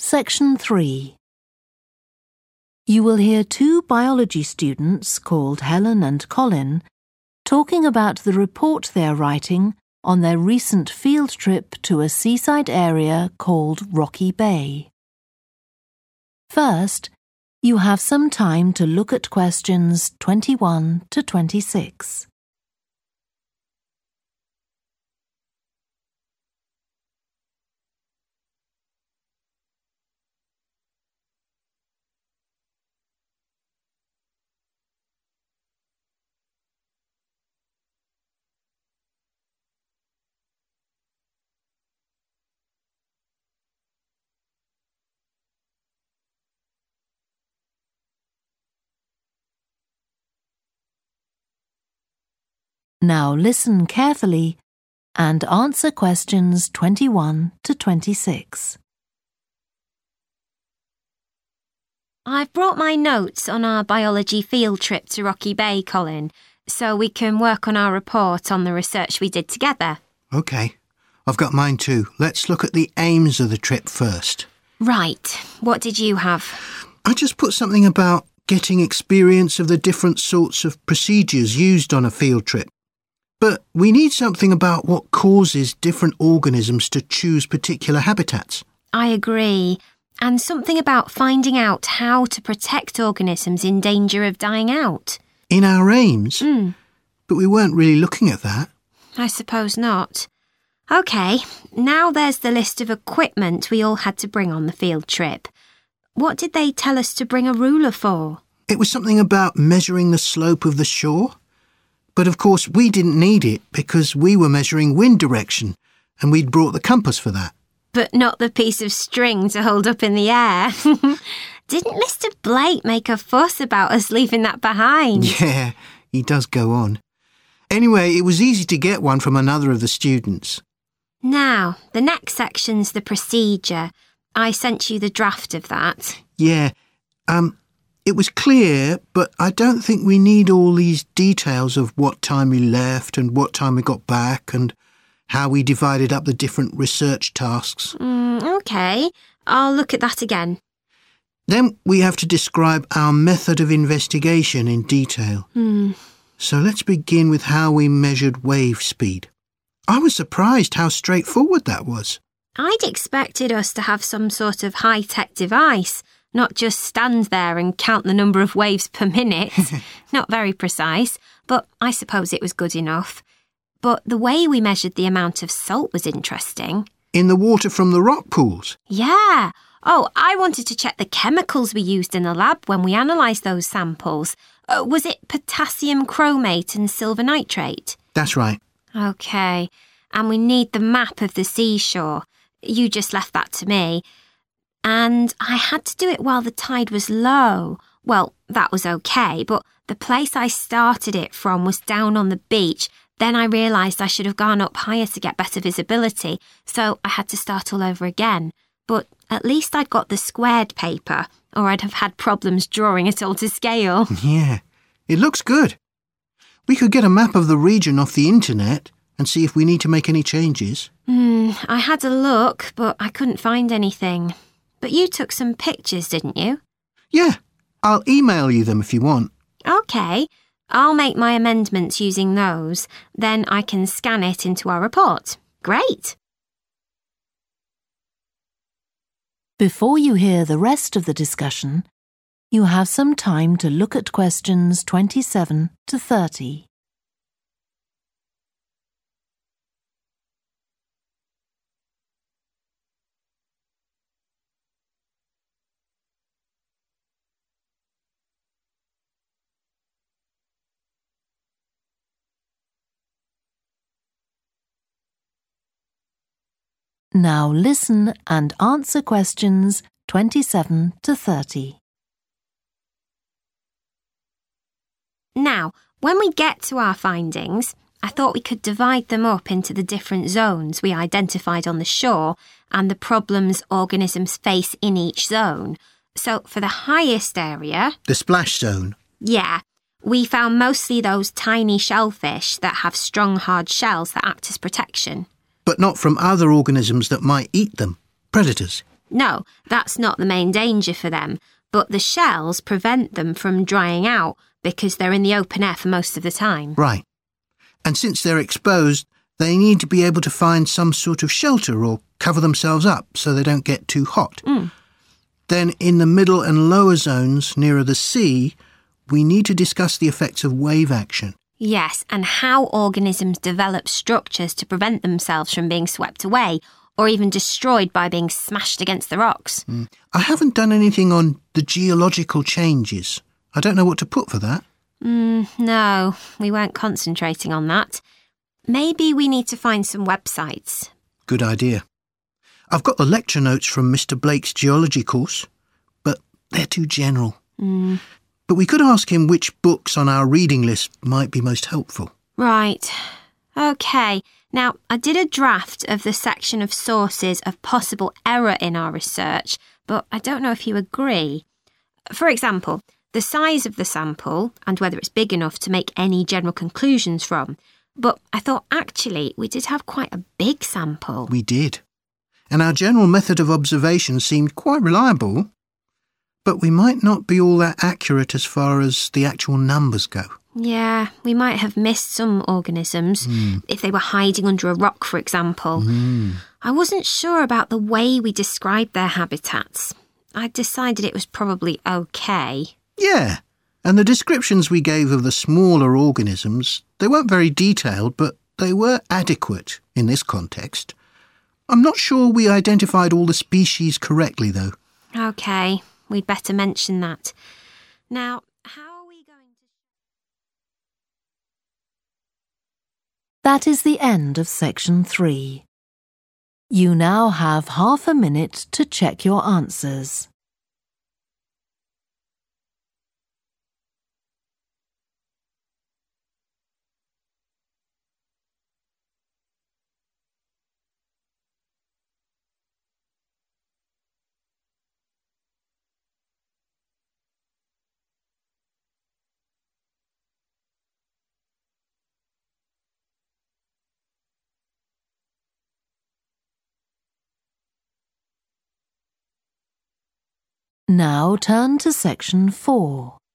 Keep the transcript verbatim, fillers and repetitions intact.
Section three. You will hear two biology students called Helen and Colin talking about the report they are writing on their recent field trip to a seaside area called Rocky Bay. First, you have some time to look at questions twenty-one to twenty-six. Now listen carefully and answer questions twenty-one to twenty-six. I've brought my notes on our biology field trip to Rocky Bay, Colin, so we can work on our report on the research we did together. OK. I've got mine too. Let's look at the aims of the trip first. Right. What did you have? I just put something about getting experience of the different sorts of procedures used on a field trip. But we need something about what causes different organisms to choose particular habitats. I agree. And something about finding out how to protect organisms in danger of dying out. In our aims? Mm. But we weren't really looking at that. I suppose not. OK, now there's the list of equipment we all had to bring on the field trip. What did they tell us to bring a ruler for? It was something about measuring the slope of the shore. But of course we didn't need it because we were measuring wind direction and we'd brought the compass for that. But not the piece of string to hold up in the air. Didn't Mister Blake make a fuss about us leaving that behind? Yeah, he does go on. Anyway, it was easy to get one from another of the students. Now, the next section's the procedure. I sent you the draft of that. Yeah, um... It was clear, but I don't think we need all these details of what time we left and what time we got back and how we divided up the different research tasks. Mm, OK, I'll look at that again. Then we have to describe our method of investigation in detail. Mm. So let's begin with how we measured wave speed. I was surprised how straightforward that was. I'd expected us to have some sort of high-tech device, not just stand there and count the number of waves per minute. Not very precise, but I suppose it was good enough. But the way we measured the amount of salt was interesting. In the water from the rock pools? Yeah. Oh, I wanted to check the chemicals we used in the lab when we analysed those samples. Uh, was it potassium chromate and silver nitrate? That's right. OK. And we need the map of the seashore. You just left that to me. And I had to do it while the tide was low. Well, that was OK, but the place I started it from was down on the beach. Then I realised I should have gone up higher to get better visibility, so I had to start all over again. But at least I'd got the squared paper, or I'd have had problems drawing it all to scale. Yeah, it looks good. We could get a map of the region off the internet and see if we need to make any changes. Hmm, I had a look, but I couldn't find anything. But you took some pictures, didn't you? Yeah, I'll email you them if you want. OK, I'll make my amendments using those. Then I can scan it into our report. Great! Before you hear the rest of the discussion, you have some time to look at questions twenty-seven to thirty. Now listen and answer questions twenty-seven to thirty. Now, when we get to our findings, I thought we could divide them up into the different zones we identified on the shore and the problems organisms face in each zone. So for the highest area... The splash zone? Yeah. We found mostly those tiny shellfish that have strong, hard shells that act as protection. But not from other organisms that might eat them, predators. No, that's not the main danger for them, but the shells prevent them from drying out because they're in the open air for most of the time. Right. And since they're exposed, they need to be able to find some sort of shelter or cover themselves up so they don't get too hot. Mm. Then in the middle and lower zones, nearer the sea, we need to discuss the effects of wave action. Yes, and how organisms develop structures to prevent themselves from being swept away or even destroyed by being smashed against the rocks. Mm. I haven't done anything on the geological changes. I don't know what to put for that. Mm, no, we weren't concentrating on that. Maybe we need to find some websites. Good idea. I've got the lecture notes from Mister Blake's geology course, but they're too general. Mm. But we could ask him which books on our reading list might be most helpful. Right. OK. Now, I did a draft of the section of sources of possible error in our research, but I don't know if you agree. For example, the size of the sample and whether it's big enough to make any general conclusions from. But I thought, actually, we did have quite a big sample. We did. And our general method of observation seemed quite reliable. But we might not be all that accurate as far as the actual numbers go. Yeah, we might have missed some organisms, mm. if they were hiding under a rock, for example. Mm. I wasn't sure about the way we described their habitats. I decided it was probably OK. Yeah, and the descriptions we gave of the smaller organisms, they weren't very detailed, but they were adequate in this context. I'm not sure we identified all the species correctly, though. OK, we'd better mention that. Now, how are we going to... That is the end of section three. You now have half a minute to check your answers. Now turn to section four.